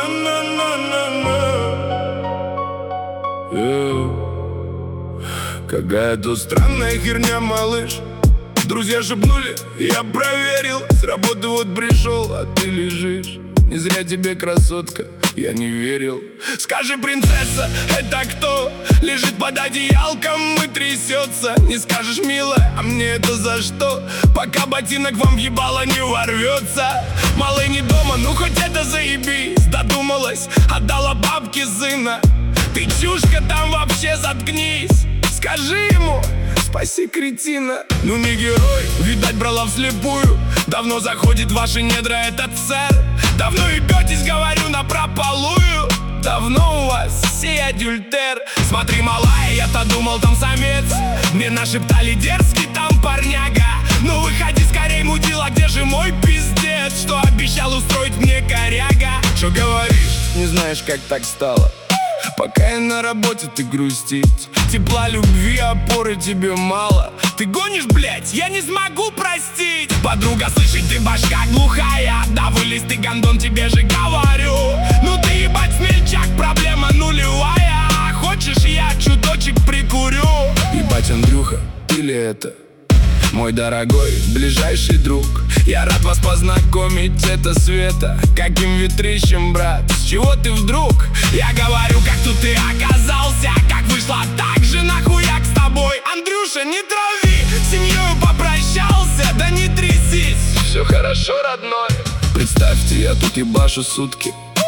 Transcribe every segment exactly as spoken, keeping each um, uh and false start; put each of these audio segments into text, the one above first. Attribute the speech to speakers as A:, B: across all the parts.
A: Какая-то странная херня, малыш. Друзья шепнули, я проверил. С работы вот пришел, а ты лежишь. Не зря тебе, красотка, я не верил. Скажи, принцесса, это кто? Лежит под одеялком и трясется. Не скажешь, милая, а мне это за что? Пока ботинок вам в ебало не ворвется. Малый не дома, ну хоть это заебись. Додумалась, отдала бабке сына. Ты чушка там вообще, заткнись. Скажи ему, спаси кретина. Ну не герой, видать брала вслепую. Давно заходит в ваши недра этот сэр. Давно ебетесь, говорю, напропалую. Давно у вас сей адюльтер. Смотри, малая, я-то думал, там самец. Мне нашептали, дерзкий там парняга. Ну выходи скорей, мудила, где же мой пиздец? Что обещал устроить мне коряга? Что говоришь? Не знаешь, как так стало? Пока я на работе, ты грустить. Тепла, любви, опоры тебе мало. Ты гонишь, блять, я не смогу простить. Подруга, слышит, ты башка глухая. Да вылез ты, гандон, тебе же говорю. Ну ты ебать смельчак, проблема нулевая. Хочешь, я чуточек прикурю? Ебать, Андрюха, ты ли это? Мой дорогой, ближайший друг. Я рад вас познакомить, это Света. Каким ветрищем, брат, с чего ты вдруг? Я говорю, как тут ты оказался. Как вышла, так же нахуяк с тобой. Андрюша, не трави, с семьей попрощался. Да не трясись, все хорошо, родной. Представьте, я тут ебашу сутки.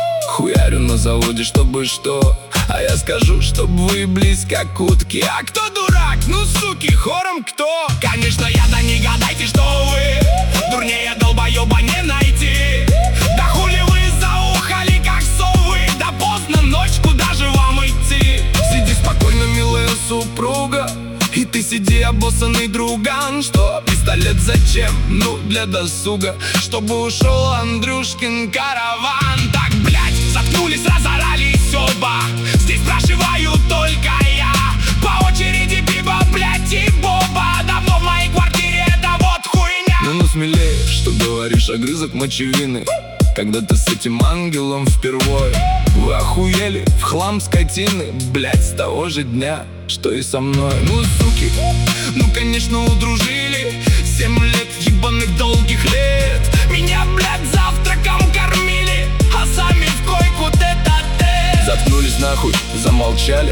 A: Хуярю на заводе, чтобы что? А я скажу, чтобы вы близко к утке. А кто дурак? Ну суки, хором кто? Конечно, я, да не гадайте, что вы. Дурнее долбоеба не найти. Да хули вы заухали, как совы. Да поздно ночь, куда же вам идти? Сиди спокойно, милая супруга. И ты сиди, обоссанный друган. Что, пистолет зачем? Ну, для досуга. Чтобы ушел Андрюшкин караван. Так, блять, заткнулись, разорались оба. Здесь прошиваю только я. По очереди Биба, блять, и Боба. Давно в моей квартире, это вот хуйня. Ну, ну смелее, что говоришь, огрызок мочевины. Когда ты с этим ангелом впервые. Вы охуели, в хлам скотины. Блять, с того же дня, что и со мной. Ну, суки, ну, конечно, удружили. Семь лет ебаных долгих лет. Меня, блядь, завтраком кормили, а сами в койку тет-а-тет. Заткнулись нахуй, замолчали.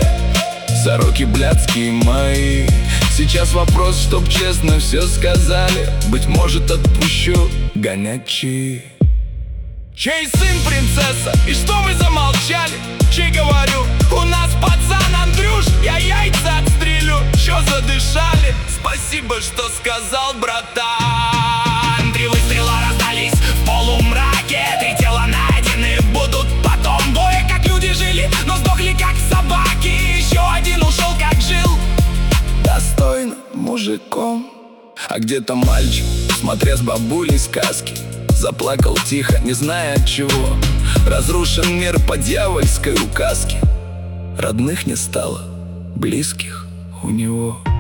A: Сороки блядские мои. Сейчас вопрос, чтоб честно все сказали. Быть может, отпущу гонячий. Чей сын принцесса? И что вы замолчали? Чей, говорю, у нас пацан Андрюш. Я яйца отстрелю, чё задышали? Спасибо, что сказал, братан. Три выстрела раздались в полумраке. Три тела найдены будут потом. Двое как люди жили, но сдохли как собаки. Еще один ушел как жил, достойно мужиком. А где-то мальчик, смотря с бабулей сказки, заплакал тихо, не зная от чего. Разрушен мир по дьявольской указке. Родных не стало, близких у него.